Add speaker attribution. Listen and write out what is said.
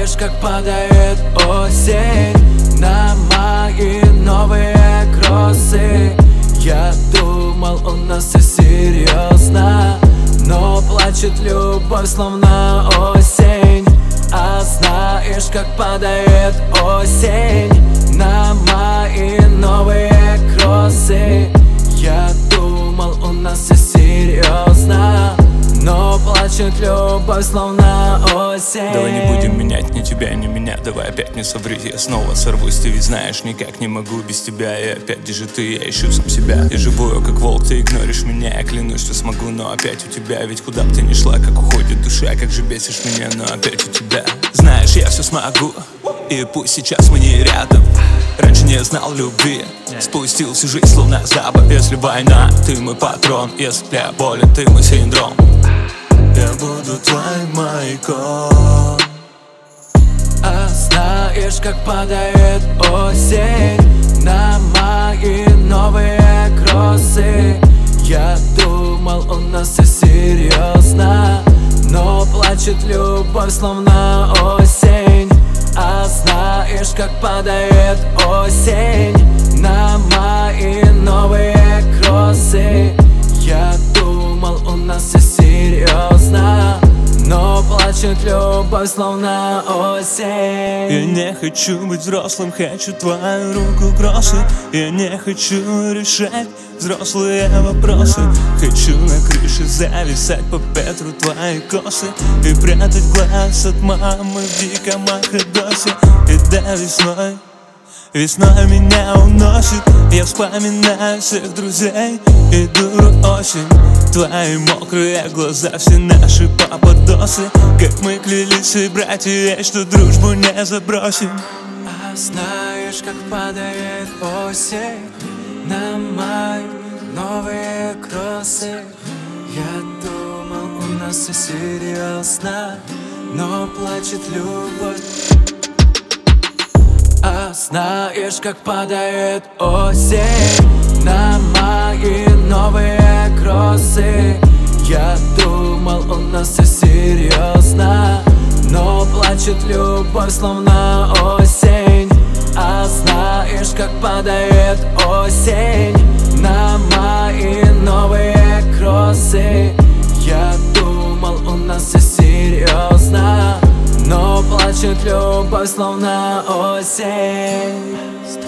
Speaker 1: знаешь, как падает осень на мои новые кроссы. Я думал, у нас все серьезно, но плачет любовь, словно осень. А знаешь, как падает осень на мои новые кроссы. Я думал, у нас все серьезно, но плачет любовь, словно осень.
Speaker 2: Давай не будем менять ни тебя, ни меня. Давай опять не соври, я снова сорвусь. Ты ведь знаешь, никак не могу без тебя. И опять, где же ты, я ищу сам себя. Я живу как волк, ты игноришь меня. Я клянусь, что смогу, но опять у тебя. Ведь куда бы ты ни шла, как уходит душа. Как же бесишь меня, но опять у тебя. Знаешь, я все смогу, и пусть сейчас мы не рядом. Раньше не знал любви, спустил всю жизнь словно запад. Если война, ты мой патрон. Если я болен, ты мой синдром. Я буду твоим маяком.
Speaker 1: А знаешь, как падает осень на мои новые кроссы. Я думал, у нас все серьезно, но плачет любовь, словно осень. А знаешь, как падает осень на мои новые кроссы. Я думал, у нас все серьезно, но плачет любовь, словно осень.
Speaker 2: Я не хочу быть взрослым, хочу твою руку кроссы. Я не хочу решать взрослые вопросы. Хочу на крыше зависать по ветру твои косы и прятать глаз от мамы в диком Ахедосе. И да, весной меня уносит. Я вспоминаю всех друзей и дуру осень. Твои мокрые глаза, все наши пападосы. Как мы клялись и братья, что дружбу не забросим.
Speaker 1: А знаешь, как падает осень на мои новые кроссы. Я думал, у нас все серьезно, но плачет любовь. А знаешь, как падает осень на мои новые кроссы. Я думал, у нас все серьезно, но плачет любовь, словно осень. А знаешь, как падает осень на мои новые кроссы. Я думал, у нас все серьезно, но плачет любовь, словно осень.